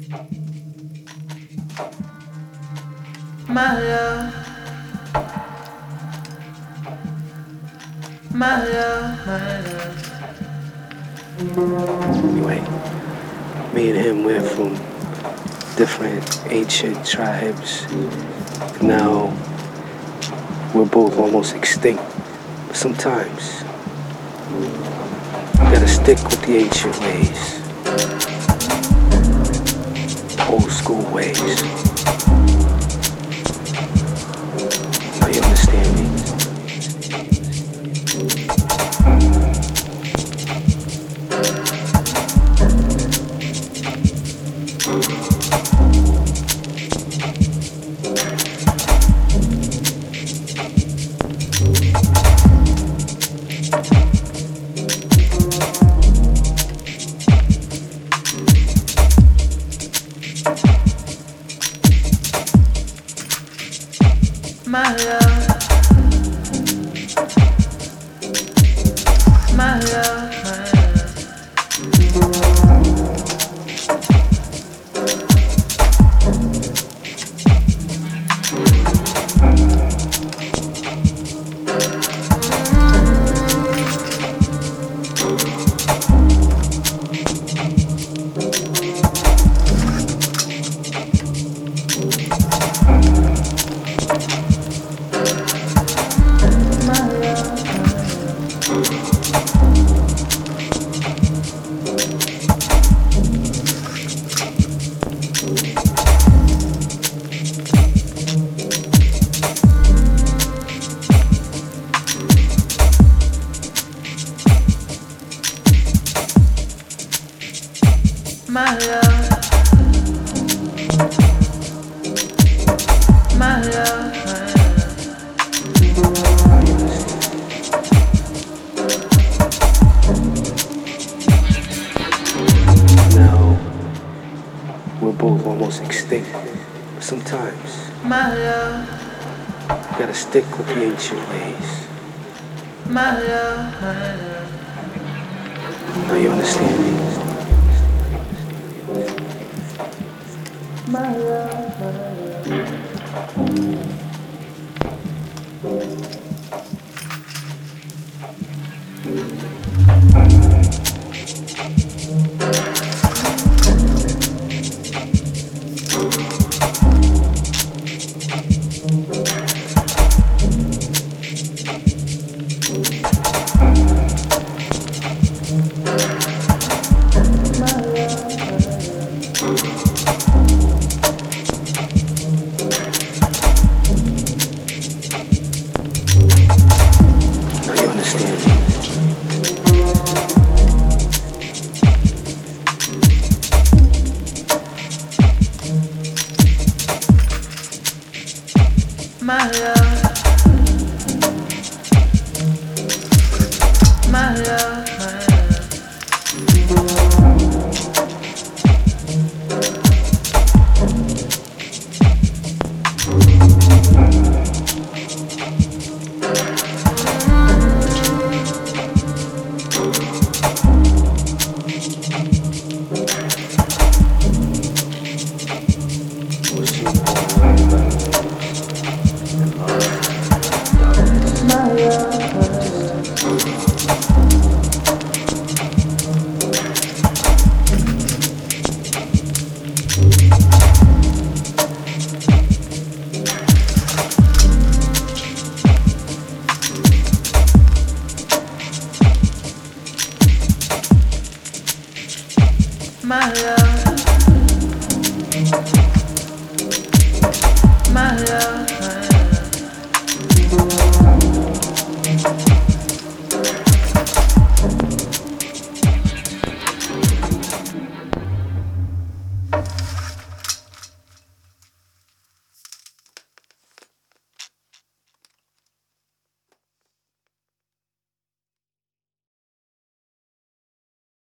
My love, my love, my love. Anyway, me and him, we're from different ancient tribes. Now, we're both almost extinct. But sometimes, you gotta stick with the ancient ways, old school ways. Now you understand me? My love, my love, my my love, my love, Now, we're both almost extinct. But sometimes, my love, you gotta stick with the ancient ways. my love, my love. Now you understand me? My love, my love. Now you understand me? My love, my love, my my love.